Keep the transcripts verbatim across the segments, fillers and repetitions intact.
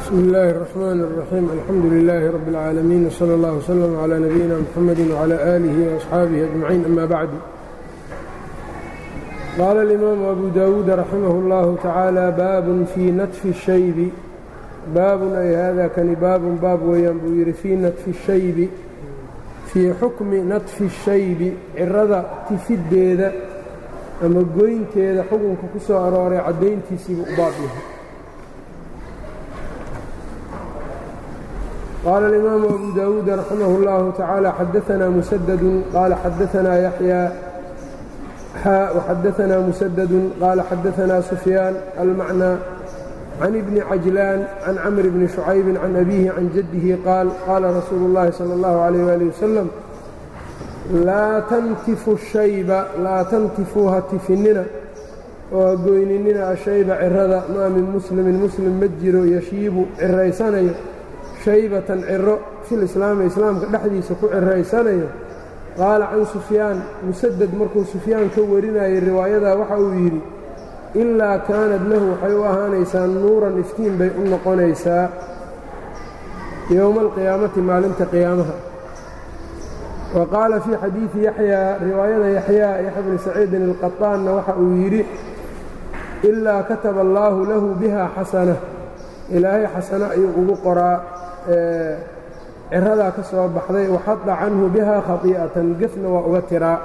بسم الله الرحمن الرحيم الحمد لله رب العالمين وصلى الله وسلم على نبينا محمد وعلى آله وأصحابه أجمعين أما بعد. قال الإمام أبو داود رحمه الله تعالى باب في نتف الشيب باب أي هذا كان باب باب وينبوير في نتف الشيب في حكم نتف الشيب cirada tifideeda ama goynteeda xukunka ku soo arooray cadayntiisii u baab yahay. قال الإمام أبو داود رحمه الله تعالى حدثنا مسدد قال حدثنا يحيى حاء وحدثنا مسدد قال حدثنا سفيان المعنى عن ابن عجلان عن عمرو بن شعيب عن أبيه عن جده قال قال رسول الله صلى الله عليه وآله وسلم لا تنتفوا الشيب لا تنتفوها تفننا وقويننا الشيب عرضا ما من مسلم مسلم مجر يشيب عريساني شيبة عرو في الإسلام إسلام دحديث كو عريساني. قال عن سفيان مسدد مركو سفيان كورنا الرواية waxa uu yiri إلا كانت له waxay u ahaanaysaa nuuran iftiin bay u noqonaysaa يوم القيامة maalinta qiyaamaha. وقال في حديث يحيى رواية يحيى يحيى بن سعيد القطان waxa uu yiri إلا كتب الله له بها حسنة إلهي حسنة ayuu ugu qoraa ciradaa ka soo baxday waxadda canhu biha khati'atan gafna waa uga tiraa.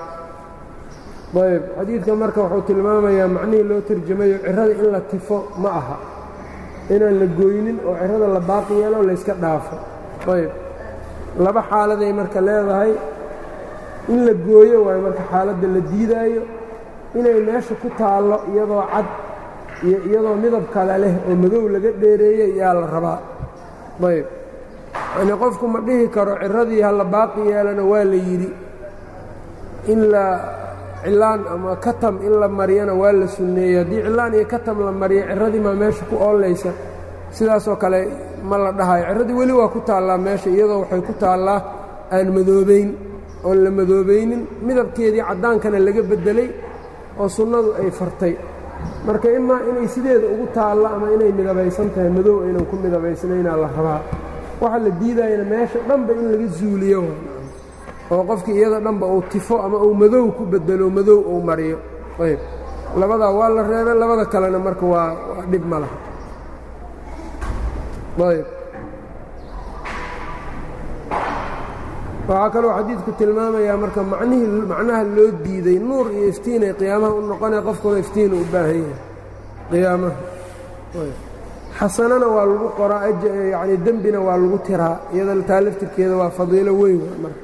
ayb xadiidka marka wuxuu tilmaamayaa macnihii loo tarjamayo cirada in la tifo ma aha inaan la gooynin oo cirada la baaqi yeelo layska dhaafo. ayb laba xaaladay marka leedahay in la gooyo waayo marka xaaladda la diidaayo inay meesha ku taallo iyadoo cad iyo iyadoo midab kale leh oo madow laga dheereeyey yaa la rabaa. ayb yani qofku ma dhihi karo ciradii ha la baaqi yeelana waa la yidhi in la cilaan ama katam in la mariyana waa la sunneeyey. haddii cilaan iyo katam la mariyo ciradii maa meesha ku oolaysa sidaasoo kale ma la dhahayo. ciradii weli waa ku taallaa meesha iyadoo waxay ku taallaa aan madoobayn oon la madoobaynin midabkeedii caddaankana laga beddelay oo sunnadu ay fartay. marka imaa inay sideeda ugu taallo ama inay midabaysan tahay madow aynan ku midabaysnaynaa la rabaa. waxa la diidayana meesha dhanba in laga zuuliyo oo qofkii iyada dhanba uu tifo ama uu madow ku bedelo madow uu mariyo. ayb labadaa waa la reebay labada kalena marka waa waa dhib ma laha. ayb waxaa kaloo xadiidku tilmaamayaa marka macnihii macnaha loo diiday nuur iyo iftiin ay qiyaamaha u noqonaya qofkuna iftiin u baahan yahay qiyaamaha. xasanana waa lagu qoraa yani dembina waa lagu tiraa iyada taa laftirkeeda waa fadiilo weyn marka.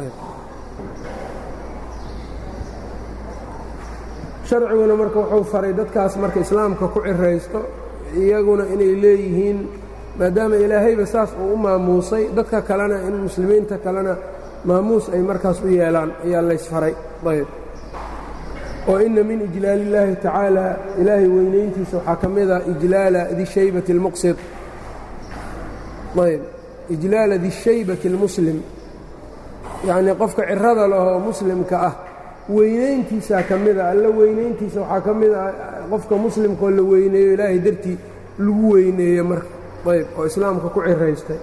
sharciguna marka wuxuu faray dadkaas marka islaamka ku ciraysto iyaguna inay leeyihiin maadaama ilaahayba saas uu u maamuusay dadka kalena in muslimiinta kalena maamuus ay markaas u yeelaan ayaa laysfaray. ayb oo ina min ijlaal illaahi tacaala ilaahay weynayntiisa waxaa ka mida ijlaala dishaybati اlmuqsid. ayb ijlaala dishaybati اlmuslim yacnii qofka cirada lahoo muslimka ah weynayntiisaa ka mida alla weynayntiisa waxaa ka mid ah qofka muslimkaoo la weyneeyo ilaahay dartii lagu weyneeyo marka. ayb oo islaamka ku ciraystay.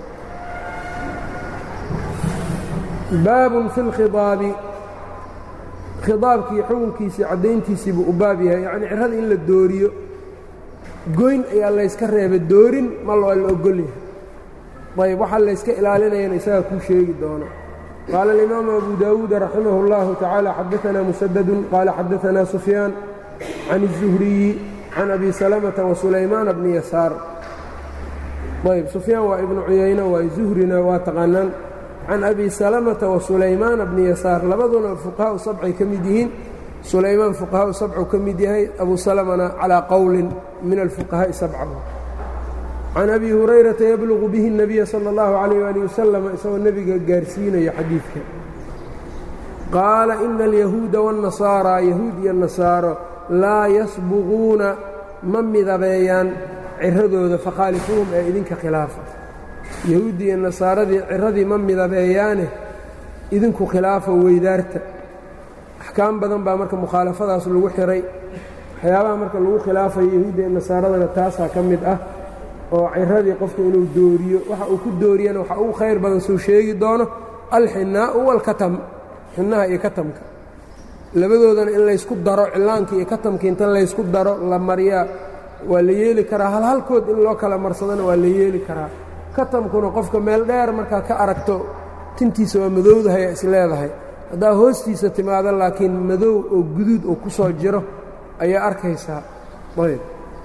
baabun fi اlkhidaabi khidaabkii xukunkiisii caddayntiisiibuu u baab yahay yacnii cirada in la dooriyo goyn ayaa layska reebay doorin ma loo la ogol yahay. ayb waxaa layska ilaalinayana isagaa kuu sheegi doono. qaala alimaamu abu daawuud raximah اllahu tacaala xadaanaa musadadun qaala xadaanaa sufyaan can الzuhriyi can abi salamata wasulaymaana bni yasaar. ayb sufyaan waa ibnu cuyayna waay zuhrina waa taqaanaan can abi salamata wasulaymaana bni yasaar labaduna fuqahaau sabcay ka mid yihiin. sulaymaan fuqahaau sabcu ka mid yahay abu salamana calaa qowlin min alfuqahaa'i sabca. can abi hurayrata yablugu bihi الnabiya salى اllahu calayh ali wasalam isagoo nebiga gaarsiinaya xadiidka. qaala ina alyahuuda waاnnasaaraa yahuud iyo nasaaro laa yasbuquuna ma midabeeyaan ciradooda fakhaalifuuhum ee idinka khilaafa. yahuuddii iyo nasaaradii ciradii ma midabeeyaane idinku khilaafa weydaarta. axkaam badan baa marka mukhaalafadaas lagu xihay. waxyaabaha marka lagu khilaafayo yahuudda iyo nasaaradana taasaa ka mid ah oo ciradii qofka inuu dooriyo waxa uu ku dooriyana waxa ugu khayr badan suu sheegi doono alxinaa'u walkatam xinaha iyo katamka labadoodana in laysku daro cillaanka iyo katamka inta laysku daro la mariyaa waa la yeeli karaa hal halkood in loo kala marsadana waa la yeeli karaa katamkuna qofka meel dheer markaa ka aragto tintiisa waa madowdahay is leedahay haddaa hoostiisa timaado laakiin madow oo guduud oo ku soo jiro ayaa arkaysaa ayb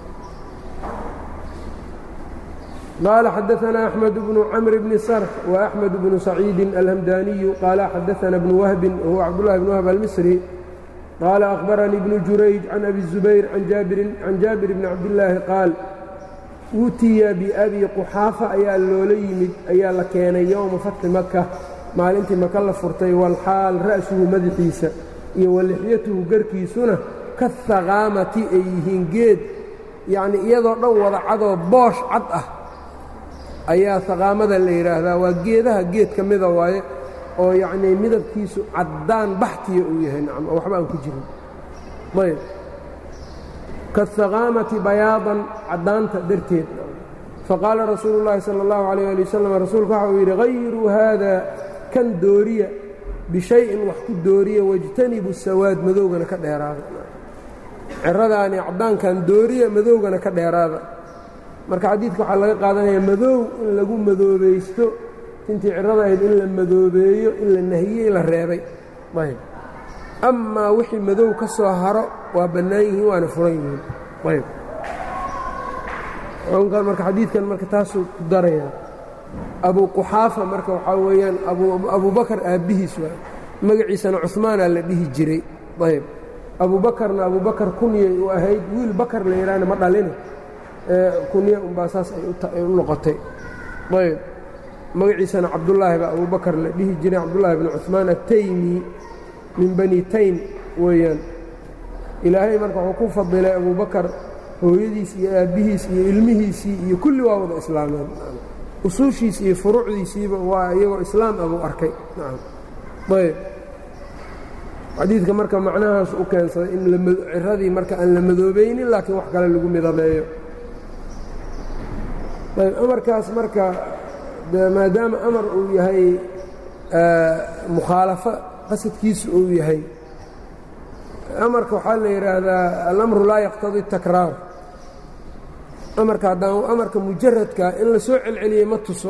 qaala xadaثna أxmed bnu camr bni sarx وأxmed bnu saciidi alhamdaniyu qaala xadaثna bnu wahbin wahuwa cabdالlahi bn wahb almisri qaala أkhbaranii bnu jurayj can abi الزubayr can jaabir bni cabdillaahi qaal utiya biabi quxaafa ayaa loola yimid ayaa la keenay yowma fatxi maka maalintii maka la furtay walxaal ra'suhu madaxiisa iyo walixyatuhu garkiisuna kahaqaamati ay yihiin geed yacnii iyadoo dhan wada cadoo boosh cad ah ayaa haqaamada la yidhaahdaa waa geedaha geed ka mida waaye oo yacnii midabkiisu caddaan baxtiya uu yahay nacam oo waxba aan ku jirin ayb kahaqaamati bayaadan caddaanta darteed faqaala rasuulu llaahi sala allahu calayh ali wasalam rasuulku waxa uu yidhi hayruu haada kan dooriya bishayin wax ku dooriya wاjtanibu sawaad madowgana ka dheeraada ciradaani caddaankan dooriya madowgana ka dheeraada marka xadiidka waxaa laga qaadanaya madow in lagu madoobaysto intii cirada ahayd in la madoobeeyo in la nahiyey la reebay ayb amaa wixii madow ka soo haro waa bannaan yihiin waana furan yihiin ayb xukunkan marka xadiidkan marka taasuu ku darayaa abu quxaafa marka waxaa weeyaan abubakar aabbihiis waay magaciisana cuhmaanaa la dhihi jiray ayb abubakarna abubakar kunyay u ahayd wiil bakar la yidhaahna ma dhalina kunye unbaa saas ay u noqotay ayb magaciisana cabdullaahi baa abubakar la dhihi jiray cabdullaahi bni cuhmaan ataymi min bani taym weeyaan ilaahay marka wuxuu ku fadilay abubakar hooyadiis iyo aabbihiis iyo ilmihiisii iyo kulli waa wada islaameen usuushiis iyo furuucdiisiiba waa iyagoo islaam abuu arkay ayb xadiidka marka macnahaas u keensaday in ciradii marka aan la madoobaynin laakiin wax kale lagu midabeeyo ayb amarkaas marka maadaama amar uu yahay mukhaalafo qasadkiisu uu yahay amarka waxaa la yidhaahdaa alamru laa yaqtadii takraar amarka haddaan amarka mujaradka in la soo celceliyey ma tuso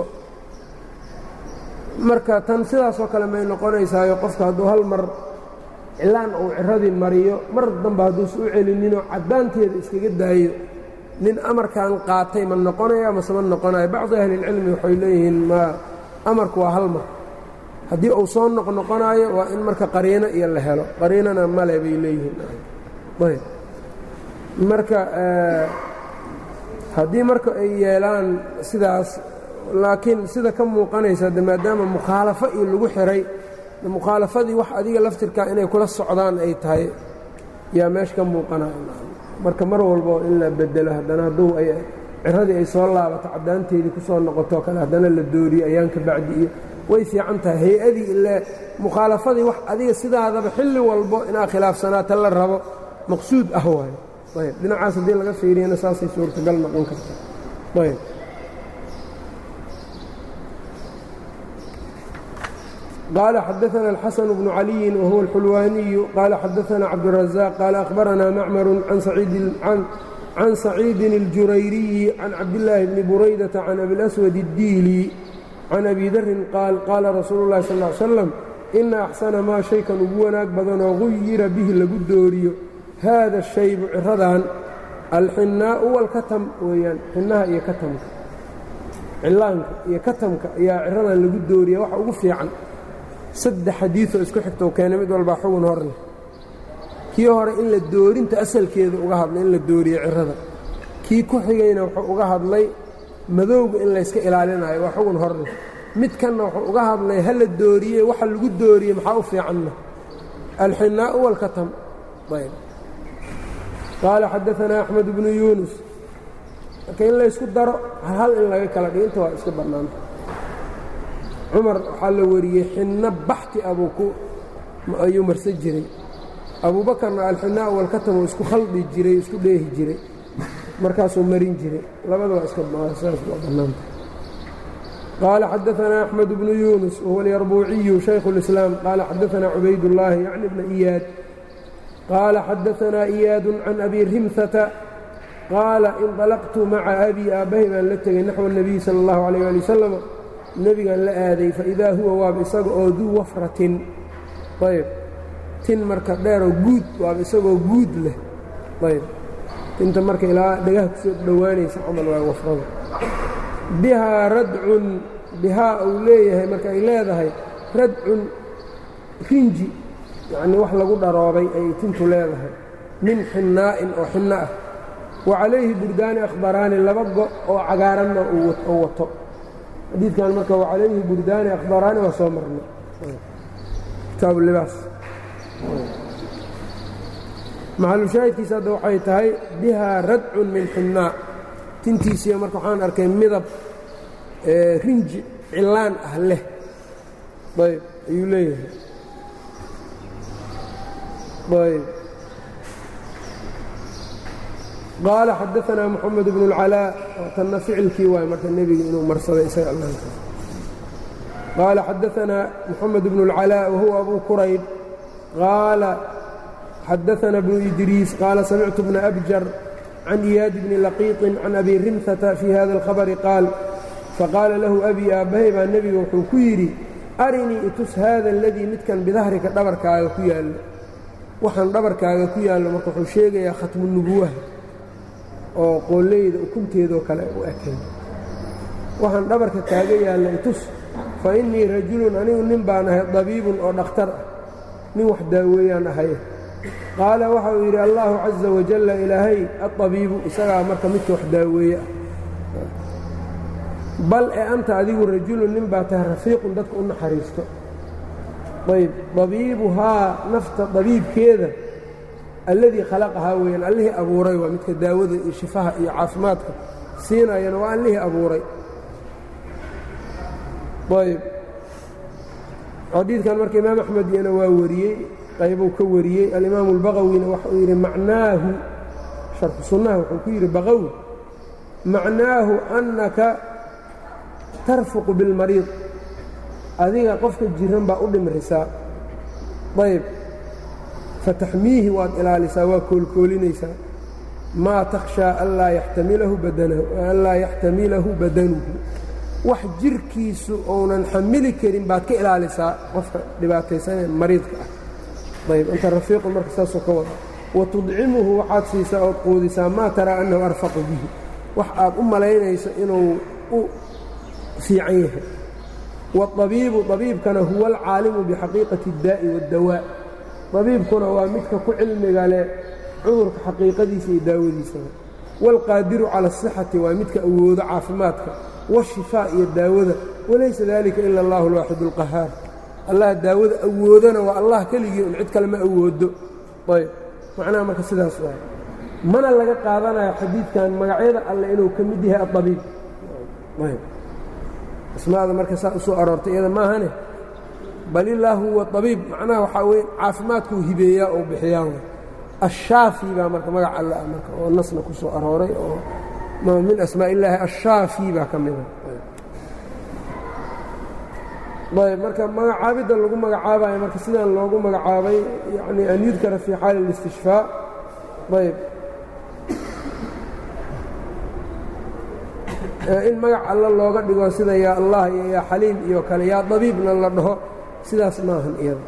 marka tan sidaasoo kale may noqonaysaayo qofka hadduu hal mar cilaan uu ciradii mariyo mar dambe hadduusa u celininoo caddaanteeda iskaga daayo nin amarkan qaatay ma noqonaya mase ma noqonayo bacdi ahlilcilmi waxay leeyihiin ma amarku waa hal mar haddii uu soo noqnoqonaayo waa in marka qariino iyo la helo qariinana male bay leeyihiin ayb marka haddii marka ay yeelaan sidaas laakiin sida ka muuqanaysa de maadaama mukhaalafo iyo lagu xihay mukhaalafadii wax adiga laftirkaa inay kula socdaan ay tahay yaa meesha ka muuqanaya marka mar walbo in la bedelo haddana hadduu ay ciradii ay soo laabato caddaanteedii ku soo noqotoo kale haddana la dooriyo ayaan ka bacdi iyo way fiican tahay hay-adii ilaa mukhaalafadii wax adiga sidaadaba xilli walbo inaa khilaafsanaata la rabo maqsuud ah waayo ayb dhinacaas haddii laga fiiriyana saasay suurtagal noqon karta ayb قال xadaثna الxaسن بن عaلي وهuوa الxulwaniي qال xadaثna cabدالرaزاq qال أخbarana mcmر can سacيidi الjurayriyi can cabdاللahi بni buraydaةa can أbiالأswad الdiili can abi darin qaal qaala rasuulu الlahi sal اه عl slam ina أxsana maa shaykan ugu wanaag badanoo guyira bihi lagu dooriyo haada الshaybu ciradan alxinaaءu wاlkatam weeyaan xinaha iyo katamka cilaanka iyo katamka ayaa ciradan lagu dooriya waxa ugu fiican saddex xadiioo isku xigtoo keenay mid walbaa xugun hor leh kii hore in la doorinta asalkeeda uga hadlay in la dooriyo cirada kii ku xigayna wuxuu uga hadlay madowga in layska ilaalinayo waa xugun hor leh midkanna wuxuu uga hadlay ha la dooriyey waxa lagu dooriyey maxaa u fiicanna alxinaa'u wاlkatam ayb qaala xadaثanaa أxmed bnu yuunus marka in laysku daro hal in laga kala dhigo inta waa iska bannaanta cumar waxaa la wariyey xinno baxti abuu ku ayuu marsan jiray abuubakarna alxinaa walkatamu isku khaldi jiray isku dheehi jiray markaasuu marin jiray labada waa iska saas waa bannaanta qaala xadaثanaa أxmed bnu yunus wahuwa alyarbuuciyu shaykhu الإslaam qaala xadaثanaa cubaydullaahi yacni bna iyaad qaala xadaثanaa iyaadu can abi rimhata qaala inطalaqtu maca abii aabbahay baan la tegay naxو الnabiy salى اllahu عalيه ali wasalam nebigaan la aaday faidaa huwa waaba isaga oo duu wafratin ayb tin marka dheeroo guud waaba isagoo guud leh ayb tinta marka ilaa dhagaha kusoo dhowaanaysa camal waa wafrada bihaa radcun bihaa uu leeyahay marka ay leedahay radcun rinji yacnii wax lagu dharoobay ay tintu leedahay min xinnaa'in oo xinno ah wa calayhi burdaani akhbaraani laba go' oo cagaaranna uu wato xadiidkan marka wa calayhi burdaani akhbaraani waa soo marnay kitaabu libaas maxalushaahidkiisa hadda waxay tahay bihaa radcun min xinnaa tintiisiiya marka waxaan arkay midab rinji cilaan ah leh ayb ayuu leeyahay ayb qaala xadaثanaa moxamed bnu اlcalaa tanna ficilkii waay marka nebiga inuu marsaday isaga allaanka qaala xadaثanaa moxamed bnu اlcalaa wahuwa abu kurayb qaala xadaثana bnu idriis qaala samictu bna abjar can iyaad bni laqiiطin can abi rimhata fii hada اlkhabari qaal faqaala lahu abii aabbahay baa nebiga wuxuu ku yidhi arinii itus haada aladii midkan bidahrika dhabarkaaga ku yaallo waxaan dhabarkaaga ku yaallo marka wuxuu sheegayaa khatmu nubuwaha oo qooleyda ukunteedoo kale u ekay waxaan dhabarka kaaga yaalla itus fa innii rajulun anigu nin baan ahay dabiibun oo dhakhtar ah nin wax daaweeyaan ahay qaala waxa uu yidhi allaahu caza wajalla ilaahay adabiibu isagaa marka midka wax daaweeye ah bal ee anta adigu rajulun nin baa tahay rafiiqun dadka u naxariisto ayb dabiibuhaa nafta dabiibkeeda alladii khalaqahaa weeyaan allihii abuuray waa midka daawada iyo shifaha iyo caafimaadka siinayana waa allihii abuuray ayb xadiidkan marka imaam axmed iyana waa wariyey qaybuu ka wariyey alimaamu اlbaqawina waxa uu yidhi macnaahu sharxu sunnaha wuxuu ku yidhi baqawi macnaahu annaka tarfuqu biاlmariid adiga qofka jiran baa u dhimrisaa ayb fataxmiihi waad ilaalisaa waa koolkoolinaysaa maa takhshaa anlaa yaxtamilahu badanuhu wax jirkiisu ounan xamili karin baad ka ilaalisaa qofka dhibaataysanee mariidka ah ayb anta rafiiqun marka saasoo ka wada wa tudcimuhu waxaad siisaa ood quudisaa maa taraa annahu arfaqu bihi wax aad u malaynayso inuu u fiican yahay waطabiibu طabiibkana huwa alcaalimu bixaqiiqati اddaa'i waاddawaa طabiibkuna waa midka ku cilmiga leh cudurka xaqiiqadiisa iyo daawadiisaba wاlqaadiru cala الصixati waa midka awoodo caafimaadka wالshifaa iyo daawada walaysa dalika ila اllahu اlwaaxid اlqahaar allah daawada awoodana waa allah keligii un cid kale ma awoodo ayb macnaha marka sidaas waay mana laga qaadanayo xadiidkan magacyada alle inuu ka mid yahay aطabiib ayb asmaada marka saa u soo aroortay iyada maahane bal illaahu huwa طabiib macnaha waxaa weye caafimaadkuu hibeeyaa oo bixiyaa ashaafi baa marka magac alle ah marka oo nasna ku soo arooray oo min asmaa illaahi ashaafi baa ka mida ayb marka magacaabidda lagu magacaabayo marka sidaan loogu magacaabay yani an yudkara fii xaali اlاstishfaa ayb in magac alla looga dhigo sida yaa allah iyo yaa xaliim iyo kale yaa dabiibna la dhaho sidaas maahan iyada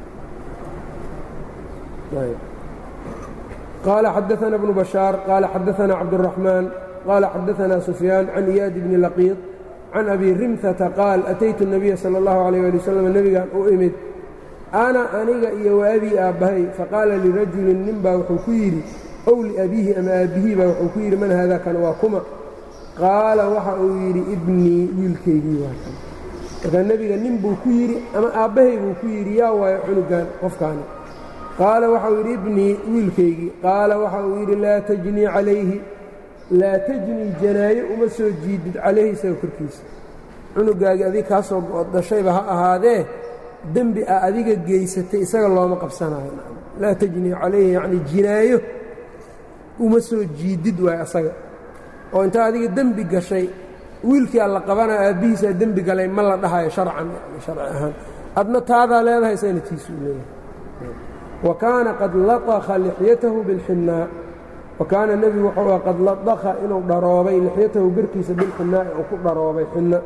qaala xadaثana bnu bashaar qaala xadaثana cabdالرaحmaan qaala xadaثana sufyaan can iyaad bni laqiid can abi rimhata qaal ataytu الnabiya salى اllahu عalيه ali waslm nebigaan u imid ana aniga iyo waabii aabbahay faqaala lirajulin nin baa wuxuu ku yidhi ow liabiihi ama aabbihii baa wuxuu ku yidhi man haada kan waa kuma qaala waxa uu yidhi ibnii wiilkaygii waa kan markaa nebiga nin buu ku yidhi ama aabbahay buu ku yidhi yaa waayo cunugan qofkaani qaala waxa uu yidhi ibnii wiilkaygii qaala waxa uu yidhi laa tajnii calayhi laa tajnii janaayo uma soo jiidid calayhi isaga korkiisa cunugaagii adig kaa soo dhashayba ha ahaadee dembi ah adiga geysatay isaga looma qabsanayo laa tajnii calayhi yacnii jinaayo uma soo jiidid waay asaga oo intaa adiga dembi gashay wiilkii alla qabana aabbihiisaa dembi galay ma la dhahayo sharcan sharci ahaan adna taadaa leedahay isagana tiisuu leeyahay wa kaana qad laطakha lixyatahu bilxinnaa wa kaana nebigu wuxuu ah qad laطakha inuu dharoobay lixyatahu garkiisa bilxinnaa'i uu ku dharoobay xinna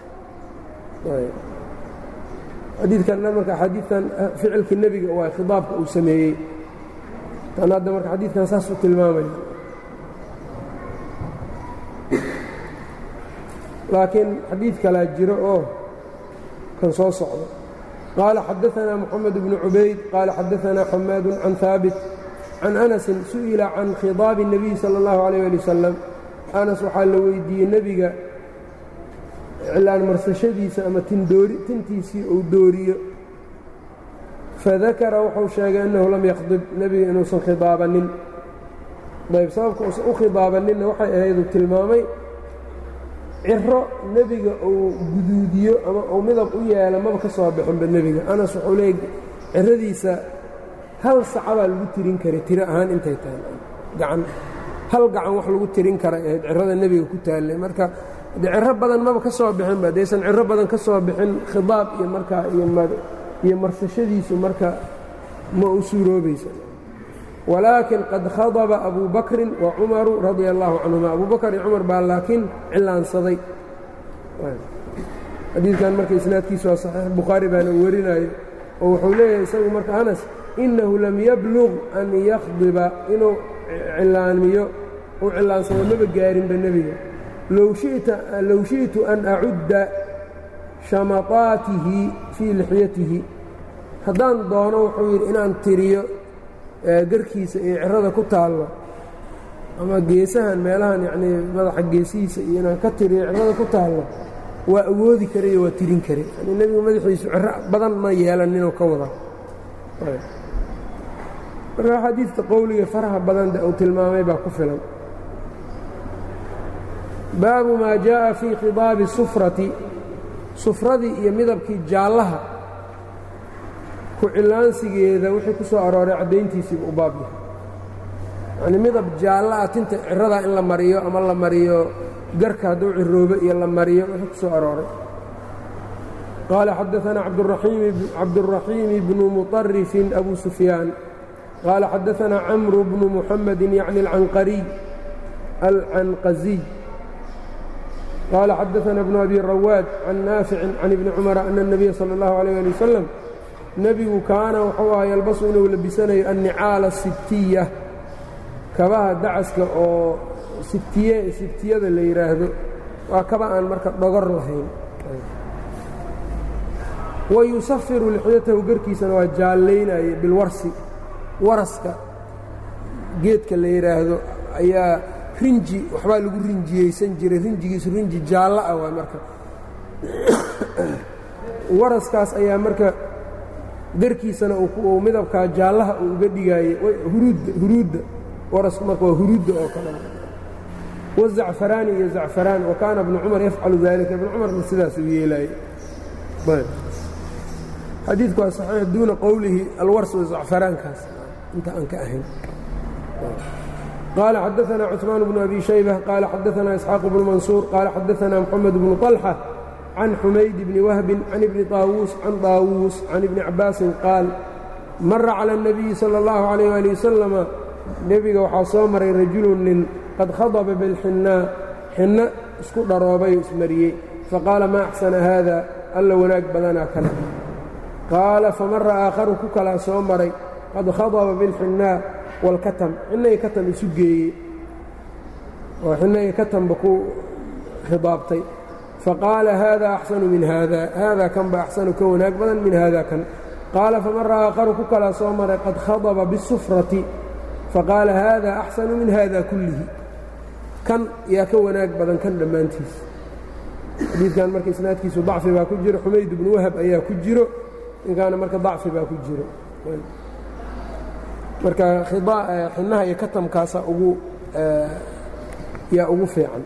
xadiidkan marka xadiidkan ficilkii nebiga waa khidaabka uu sameeyey tan hadda marka xadiidkan saas u tilmaamaya laakiin xadiid kalaa jiro oo kan soo socdo qaala xadaثanaa moxamed bnu cubayd qaala xadaثanaa xamaadu can haabit can anasin su'ila can khidaabi الnabiy salى اllahu عalيه ali wasalam anas waxaa la weydiiyey nebiga cilaan marsashadiisa ama tintiisii uu dooriyo fadakara wuxuu sheegay annahu lam yakhdib nebiga inuusan khidaabanin ayb sababka uusan u khidaabaninna waxay ahayduu tilmaamay ciro nebiga uu guduudiyo ama uu midab u yeelo maba ka soo bixinba nebiga anas wuxuu leeyay ciradiisa hal saca baa lagu tirin karay tiro ahaan intay tahay gacan hal gacan wax lagu tirin karay ahayd cirada nebiga ku taallay marka de ciro badan maba ka soo bixinba haddaysan ciro badan ka soo bixin khidaab iyo markaa iyo marsashadiisu marka ma u suuroobaysa walaakin qad khadaba abu bakrin wa cumaru radia allahu canhuma abu bakr iyo cumar baa laakiin cilaansaday xadiidkan marka isnaadkiisu waa saxiix bukhaari baana warinayo oo wuxuu leeyahay isagu marka anas inahu lam yablug an yakhdiba inuu cilaamiyo u cilaansado maba gaarinba nebiga low shiئtu an acudda shamaطaatihi fii lixyatihi haddaan doono wuxuu yidhi inaan tiriyo garkiisa iyo cirada ku taallo ama geesahan meelahan yanii madaxa geesihiisa iyo inaan ka tiriyo cirada ku taallo waa awoodi karayo waa tirin kare yani nebigu madaxiisu ciro badan ma yeelaninoo ka wada marka xadiidka qowliga faraha badan de uu tilmaamay baa ku filan baabu maa jaaءa fii khidaabi sufrati sufradii iyo midabkii jaallaha ku cilaansigeeda wixii ku soo arooray caddayntiisiiba u baab yahay yacnii midab jaalla ah tinta ciradaa in la mariyo ama la mariyo garka hadduu ciroobo iyo la mariyo wixii ku soo arooray qaala xadaثanaa cabduraxiimi bnu muطarifin abu sufyaan qaala xadaثanaa camru bnu muxamedi yacni alcanqariy alcanqaziy qaala xadaثana bnu abi rawaad can naaficin can ibni cumara ana الnabiya salى اllahu عalيه ali wasalam nebigu kaana wuxuu aha yalbasu inuu labisanayo annicaala sibtiya kabaha dacaska oo sibtiye sibtiyada la yidhaahdo waa kaba aan marka dhogor lahayn wa yusafiru lixyatahu garkiisana waa jaallaynaye bilwarsi waraska geedka la yidhaahdo ayaa rinji waxbaa lagu rinjiyeysan jiray rinjigiisu rinji jaallo ah waa marka waraskaas ayaa marka garkiisana uu midabkaa jaallaha uu uga dhigaayey huruudda warasku marka waa huruudda oo kale wazacfaraani iyo zacfaraan wa kaana ibnu cumar yafcalu dalika ibnu cumarna sidaas uu yeelaayey xadiidku waa saxiix duuna qowlihi alwars wazacfaraankaas inta aan ka ahayn qaala xadaثana cثmaan bnu abi shaybة qaala xadaثana isxaaq bnu mansuur qaala xadaثana moxamed bnu طalxa can xumayd bni wahbin can ibni طaawuus can طaawuus can ibni cabaasin qaal mara calى الnabiyi salى اllahu عalيyه ali wasalama nebiga waxaa soo maray rajulu nin qad khadba bilxinnaa xinno isku dharoobay oo ismariyey faqaala maa axsana haada alla wanaag badanaa kana qaala famara aakharu ku kalaa soo maray qad khadba bilxinnaa wاlkatam xinnayi katam isu geeyey oo xinnayi katanba ku khidaabtay faqaala haada axsanu min haada haada kanba axsanu ka wanaag badan min haada kan qaala famara aakharu ku kalaa soo maray qad khadba biالsufrati faqaala haada axsanu min haada kullihi kan yaa ka wanaag badan kan dhammaantiis xadiidkan marka isnaadkiisu dacfi baa ku jiro xumayd ibnu wahab ayaa ku jiro ninkaana marka dacfi baa ku jiro marka xinnaha iyo katamkaasa ugu yaa ugu fiican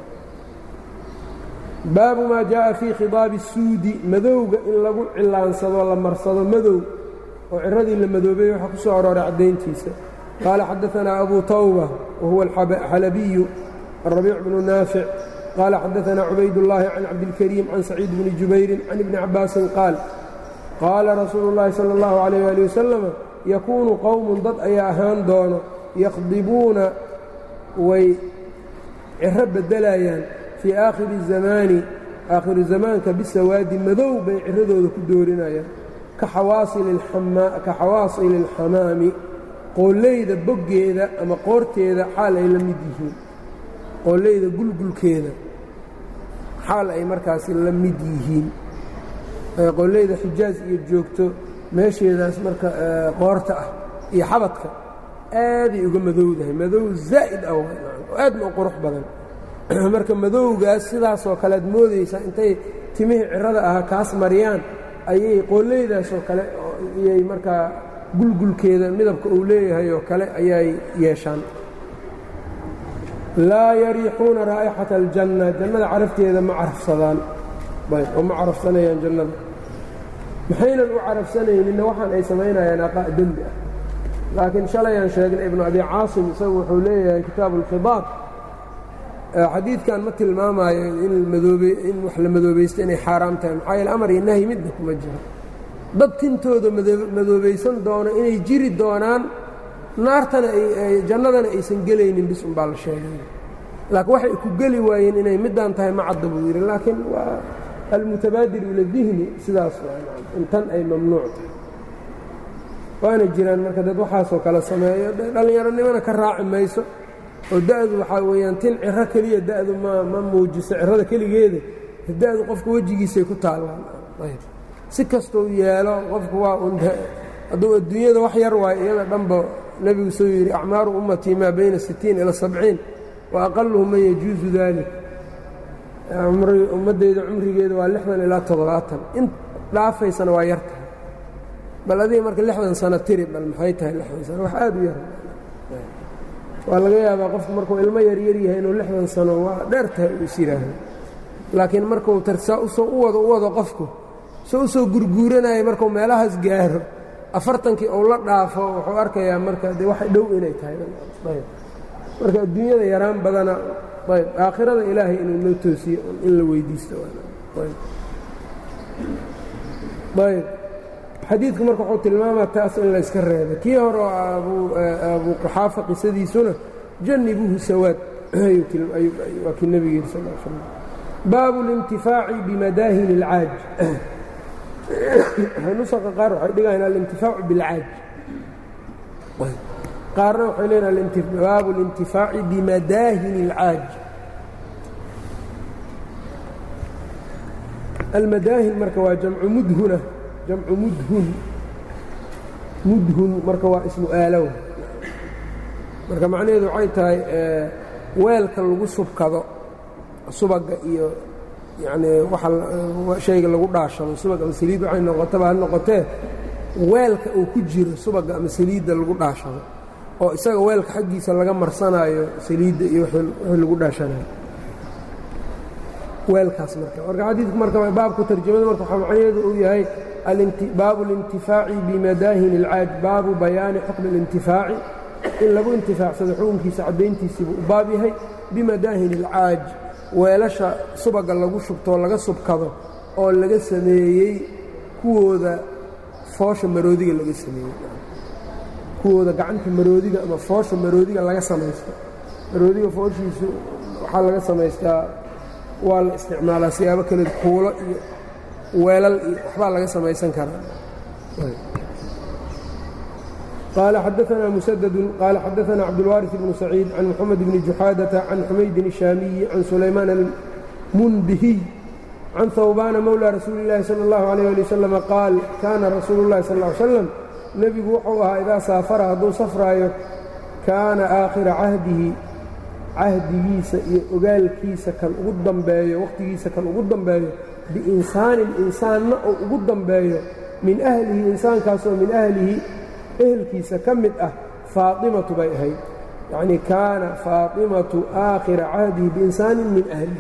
baabu maa jaaءa fii khidaabi الsuudi madowga in lagu cilaansado la marsado madow oo ciradii la madoobay waxaa ku soo arooray caddayntiisa qaala xadaanaa abu tawba wahuwa alxalabiyu الربيع بن نافع قال xadaثna عubayd اللhi عن cabdالكريم عن سacيid بن jubayri عن iبن cabاasi qاal qaala rasuulu الlahi salى الlaه عalيه aلي وasلم yakuunu qowm dad ayaa ahaan doono yaqdibuuna way ciro bedelayaan fii aakhiri الزamaani aakhiru zamaanka bisawaadi madow bay ciradooda ku doorinayaan ka xawaasili الxamaami qooleyda boggeeda ama qoorteeda xaal ay la mid yihiin qooleyda gulgulkeeda xaal ay markaasi la mid yihiin qooleyda xijaaj iyo joogto meesheedaas marka qoorta ah iyo xabadka aaday uga madowdahay madow zaa'id ah oo aadna u qurux badan marka madowgaas sidaasoo kale ad moodaysaa intay timihii cirada ahaa kaas mariyaan ayay qooleydaasoo kale iyay markaa gulgulkeeda midabka uu leeyahay oo kale ayay yeeshaan laa yariixuuna raa'ixata aljanna jannada carafteeda ma carafsadaan ayb oo ma carafsanayaan jannada maxaynan u carafsanayninna waxaan ay samaynayaan aqaa' dembi ah laakiin shalayaan sheegnay ibnu abi caasim isagu wuxuu leeyahay kitaabu alkhidaab xadiidkan ma tilmaamaayo in madoobe in wax la madoobaysto inay xaaraam tahay maxaa yeele amar iyo nahyi midna kuma jiro dad tintooda madoobaysan doono inay jiri doonaan naartana jannadana aysan gelaynin bis unbaa la sheegay laakiin waxay ku geli waayeen inay midaan tahay ma cadda buu yidhi laakiin waa almutabaadir ila dihni sidaas in tan ay mamnuuc tahay waana jiraan marka dad waxaasoo kale sameeyo dhallinyaronimana ka raaci mayso oo da'du waxaa weeyaan tin ciro keliya da'du ma ma muujiso cirada keligeeda da'du qofka wejigiisay ku taallaan ayb si kastou yeelo qofku waa un hadduu adduunyada wax yar waayo iyada dhanba nebigu soo yidhi acmaaru ummatii maa bayna sittiin ila sabciin wa aqaluhu man yajuusu dalik ummaddayda cumrigeeda waa lixdan ilaa toddobaatan in dhaafaysana waa yar tahay bal adiga marka lixdan sano tiri bal maxay tahay lixdan sano wax aad u yar waa laga yaabaa qofku markuu ilmo yaryar yahay inuu lixdan sano waa dheer tahay uu is yidhaahdo laakiin markuu tarsaa usoo u wado u wado qofku soo u soo gurguuranayo markuu meelahaas gaaro afartankii uu la dhaafo wuxuu arkayaa marka dee wax dhow inay tahay ayb marka adduunyada yaraan badana ayb aakhirada ilaahay inuu noo toosiyo in la weydiisto ayb xadiidku marka wuxuu tilmaamaa taas in la yska reebay kii hore oo abu quxaafa qisadiisuna jannibuhu sawaad waa kii nebiga yidhi sal l slam baabu اlintifaaci bimadaahin اlcaaj nusaqa qaar waxay dhigayaan alintifaacu biاlcaaj qaarna waxay leeyihin baabu اlintifaaci bimadaahin اlcaaj almadaahin marka waa jamcu mudhuna jamcu mudhun mudhun marka waa ismu aalow marka macnaheedu waxay tahay weelka lagu subkado subaga iyo yacnii waxa shayga lagu dhaashado subag ama saliid waxay noqotaba ha noqotee weelka uu ku jiro subaga ama saliidda lagu dhaashado oo isaga weelka xaggiisa laga marsanaayo saliidda iyo wixii lagu dhaashanayo weelkaas marka marka xadiidku marka baabku tarjamada marka waxaa macnaheedu uu yahay baabu اlintifaaci bimadaahin اlcaaj baabu bayaani xukmi اlintifaaci in lagu intifaacsado xukunkiisa caddayntiisiibuu u baab yahay bimadaahin اlcaaj weelasha subaga lagu shubtoo laga subkado oo laga sameeyey kuwooda foosha maroodiga laga sameeyey kuwooda gacanta maroodiga ama foosha maroodiga laga samaysto maroodiga fooshiisu waxaa laga samaystaa waa la isticmaalaa siyaabo kale kuulo iyo weelal iyo waxbaa laga samaysan karaa qaala xadaanaa musadadun qaala xadaanaa cabdulwaariث bnu saciid can moxamed bni juxaadata can xumaydin الshaamiyi can sulaymaan almunbihiy can hawbaana mowlى rasuuli اllaahi salى اllahu عalيyه ali wasalam qaal kaana rasuulu اllahi sal ا ly slam nebigu wuxuu ahaa idaa saafara hadduu safraayo kaana aakhira cahdihi cahdigiisa iyo ogaalkiisa kan ugu dambeeyo wakhtigiisa kan ugu dambeeyo biinsaanin insaanna oo ugu dambeeyo min ahlihi insaankaasoo min ahlihi ehelkiisa ka mid ah faatimatu bay ahayd yacnii kaana faatimatu aakhira cahdihi biinsaanin min ahlihi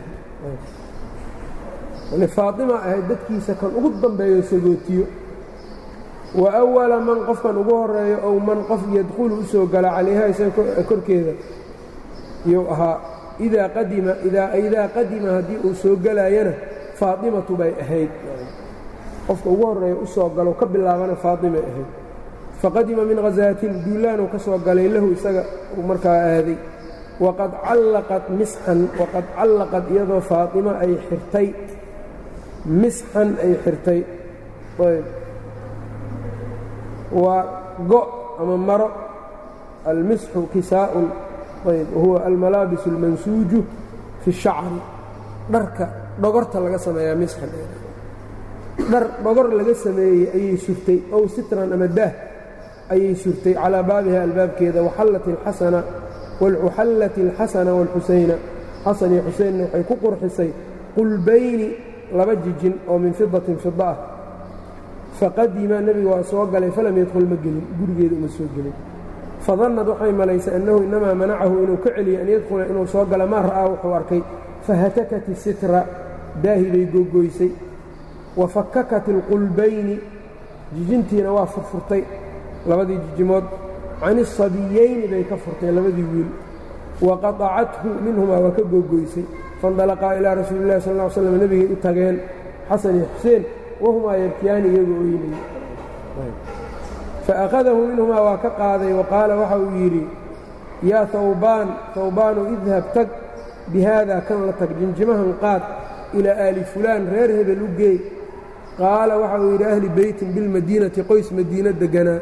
yani faatima ahayd dadkiisa kan ugu dambeeyo sagootiyo wa awala man qofkan ugu horeeyo ow man qof yadkhulu u soo gala calayha isaga korkeeda iyuu ahaa idaa qadima idaa qadima haddii uu soo gelaayana faatimatu bay ahayd qofka ugu horeeya u soo galo ka bilaabana faatimay ahayd faqadima min khasaatin duulaanuu ka soo galay lahu isaga uu markaa aaday waqad callaqat misxan waqad callaqad iyadoo faatima ay xirtay misxan ay xirtay ayb waa go' ama maro almisxu kisaa'un ayb wahuwa almalaabis almansuuju fi الshacri dharka dhogorta laga sameeyaa misxan dhar dhogor laga sameeyey ayay surtay ow sitran ama daah ayay surtay calaa baabiha albaabkeeda waxallat alxasana waxallat alxasana wاlxusayna xasan iyo xuseynna waxay ku qurxisay qulbayni laba jijin oo min fidatin fida ah faqadima nebiga waa soo galay falam yadkhul ma gelin gurigeeda uma soo gelin fadannad waxay malaysay annahu inamaa manacahu inuu ka celiyo an yadkhula inuu soo gala maa ra'aa wuxuu arkay fahatakat isitra daahi bay googoysay wafakakat alqulbayni jijintiina waa furfurtay labadii jijimood can isabiyayni bay ka furtay labadii wiil waqaطacathu minhumaa waa ka googoysay faاndalaqaa ilaa rasuuli اllahi sal ا ly slam nebigay u tageen xasan iyo xuseen wahumaa yabkiyaani iyagoo oynay faأkhadahu minhumaa waa ka qaaday waqaala waxa uu yidhi yaa hawbaan hawbaanu idhab tag bihaada kan la tag jinjimahan qaad ilaa aali fulaan reer hebel u geey qaala waxa uu yidhi ahli beytin bilmadiinati qoys madiino deganaa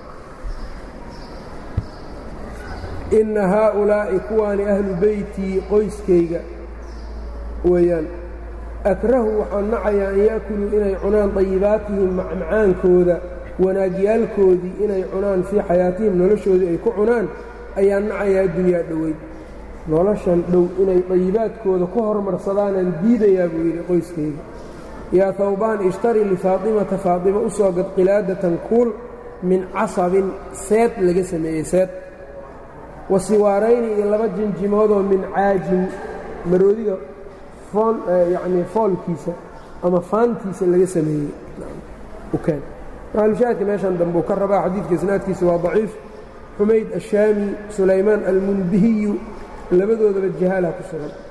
inna haaulaa'i kuwaani ahlu beytii qoyskayga weeyaan akrahu waxaan nacayaa an ya'kuluu inay cunaan dayibaatihim macmacaankooda wanaagyaalkoodii inay cunaan fii xayaatihim noloshoodii ay ku cunaan ayaan nacayaa dunyaa dhoweyd noloshan dhow inay dayibaadkooda ku hormarsadaanaan diidayaa buu yidhi qoyskayga yaa hawbaan ishtari lifaatimata faatima u soo gad qilaadatan kuul min casabin seed laga sameeyey seed wa siwaarayni iyo laba jinjimoodoo min caajin maroodiga fool yacnii foolkiisa ama faantiisa laga sameeyey ukaan maxalushaahidka meeshan dambuu ka rabaa xadiidka isnaadkiisa waa daciif xumayd ashaami sulaymaan almunbihiyu labadoodaba jahaala ku sugan